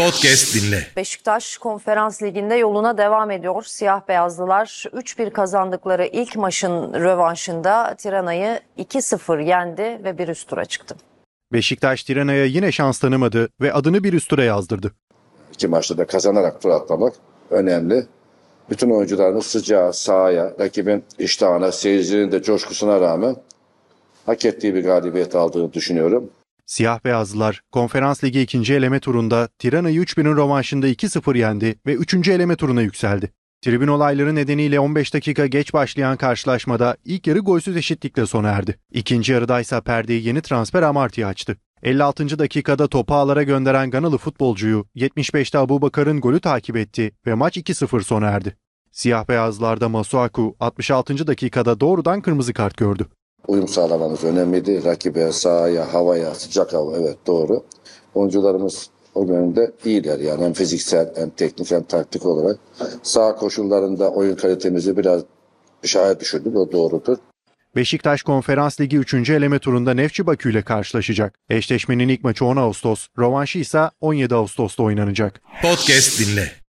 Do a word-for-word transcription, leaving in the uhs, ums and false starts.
Podcast dinle. Beşiktaş Konferans Ligi'nde yoluna devam ediyor. Siyah beyazlılar üç bir kazandıkları ilk maçın rövanşında Tirana'yı iki sıfır yendi ve bir üst tura çıktı. Beşiktaş Tirana'ya yine şans tanımadı ve adını bir üst tura yazdırdı. İki maçta da kazanarak tur atlamak önemli. Bütün oyuncularımız sıcağı, sahaya, rakibin iştahına, seyircinin de coşkusuna rağmen hak ettiği bir galibiyet aldığını düşünüyorum. Siyah beyazlılar Konferans Ligi ikinci eleme turunda Tirana'yı üç birin rövanşında iki sıfır yendi ve üçüncü eleme turuna yükseldi. Tribün olayları nedeniyle on beş dakika geç başlayan karşılaşmada ilk yarı golsüz eşitlikle sona erdi. İkinci yarıdaysa perdeyi yeni transfer Amartya açtı. elli altıncı dakikada topu ağlara gönderen Ganalı futbolcuyu yetmiş beşte Abubakar'ın golü takip etti ve maç iki sıfır sona erdi. Siyah beyazlarda Masuaku altmış altıncı dakikada doğrudan kırmızı kart gördü. Uyum sağlamamız önemliydi. Rakibe, sahaya, havaya, sıcak hava, evet doğru. Oyuncularımız o yönde iyiler yani hem fiziksel hem teknik hem taktik olarak. Sağ koşullarında oyun kalitemizi biraz aşağıya düşürdük, o doğrudur. Beşiktaş Konferans Ligi üçüncü eleme turunda Nefçi Bakü ile karşılaşacak. Eşleşmenin ilk maçı on Ağustos, rövanşı ise on yedi Ağustos'ta oynanacak. Podcast dinle.